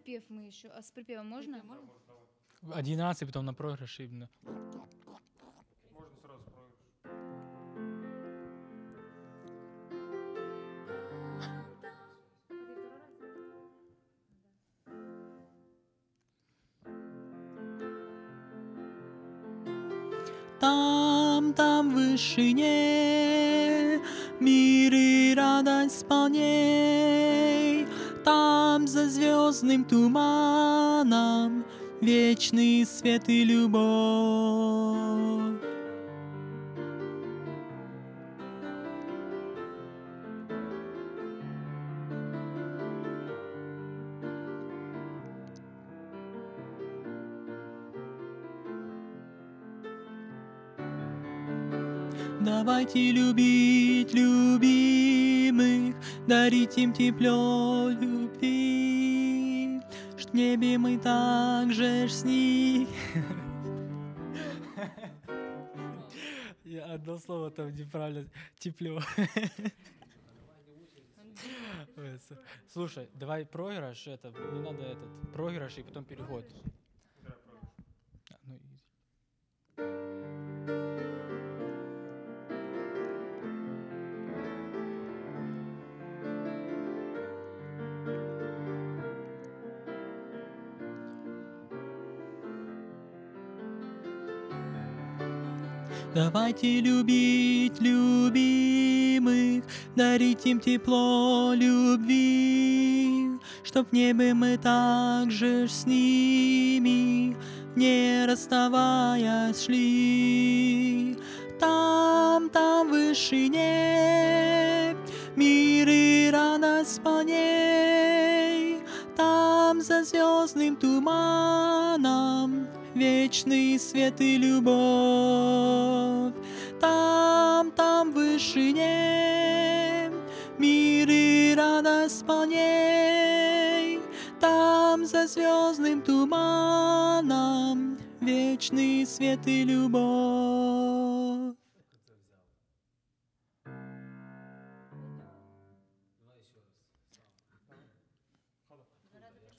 припев мы еще. А с припевом можно? Один раз и потом на проигрыш. Можно сразу проигрыш. Там в вышине мир и радость полней. Там за звездным туманом вечный свет и любовь. Давайте любить любимых, дарить им тепло любви, что в небе мы также с них. Я одно слово там неправильно. Тепло. Слушай, давай проигрыш, не надо проигрыш и потом переход. Давайте любить любимых, дарить им тепло любви, чтоб в небе мы также с ними, не расставаясь, шли. Там в вышине мир и радость полней, там за звездным туманом вечный свет и любовь. Там в вышине мир и радость полней, там за звездным туманом вечный свет и любовь.